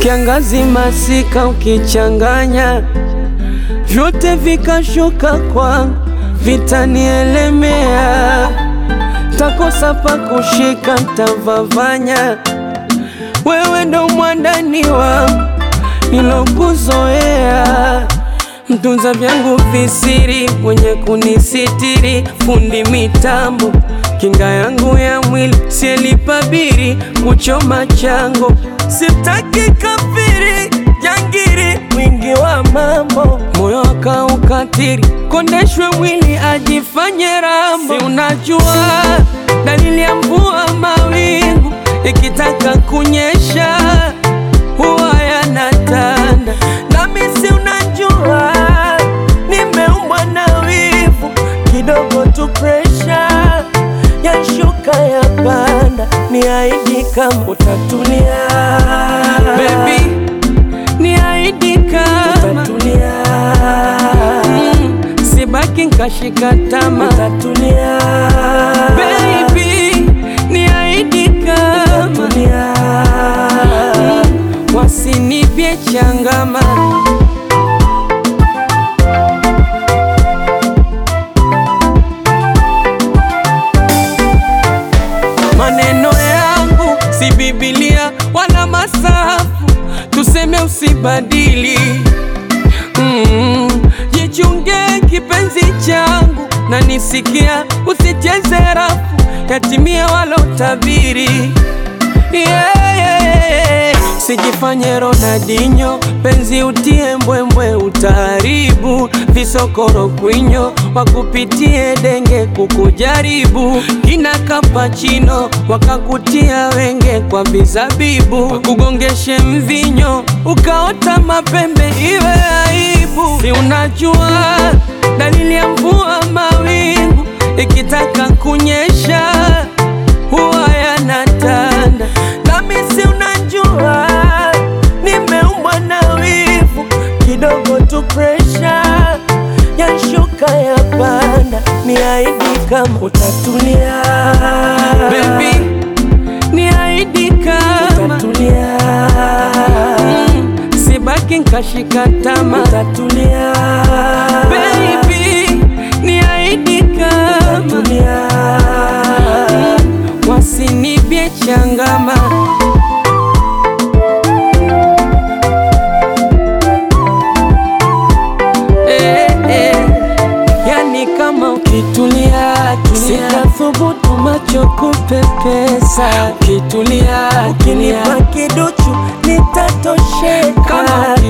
kiangazi masika ukichanganya, vyote vikashuka kwangu, vitanielemea. Takosa pa kushika, ntavavanya. Wewe ndo mwandani wangu nilokuzoea, mtunza vyangu visiri, mwenye kunisitiri, fundi mitambo, kinga yangu ya mwili, sielipabiri kuchoma chango. Sitaki kafiri, jangiri, mwingi wa mambo, moyo akaukatiri, kondeshwe mwili ajifanye rambo. Si unajua dalili ya mvua mawingu, ikitaka kunyesha huwa yanatanda. Nami si unajua nimeumbwa na wivu, kidogo tu pressure yashuka ya panda. Niahidi kama utatulia, baby, niahidi kama utatulia, sibaki nkashika tama. Utatulia, baby, niahidi kama utatulia, wasinipye changama. Maneno yangu si Biblia wala masafu, tuseme usibadili. Jichunge kipenzi changu, na nisikia usicheze rafu, yatimia wala utabiri. Sijifanye Ronaldinho, penzi utie mbwembwe utaharibu. Visokoro kwinyo, wakupitie denge kukujaribu. Kina Kapachino, wakakutia wenge kwa bizabibu. Wakugongeshe mvinyo, ukaota mapembe iwe aibu. Si unajua dalili ya mvua mawingu, ikitaka kunyesha huwa yanatanda. Nami si unajua nimeumbwa na wivu, kidogo tu pressure yashuka ya panda. Niahidi kama utatulia, baby, niahidi kama utatulia, sibaki nkashika tama. Utatulia, baby, niahidi kama utatulia, wasinipye changama. Yani kama ukitulia, sitathubutu macho kupepesa. Ukitulia, ukinipa kiduchu nitatosheka.